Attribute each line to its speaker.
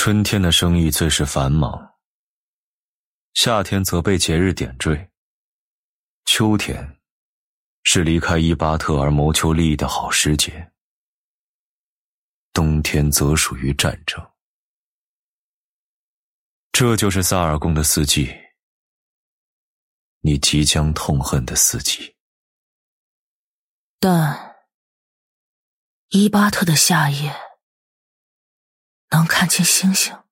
Speaker 1: 春天的生意最是繁忙，夏天则被节日点缀，秋天是离开伊巴特而谋求利益的好时节，冬天则属于战争。这就是萨尔贡的四季，你即将痛恨的四季。
Speaker 2: 但伊巴特的夏夜能看清星星。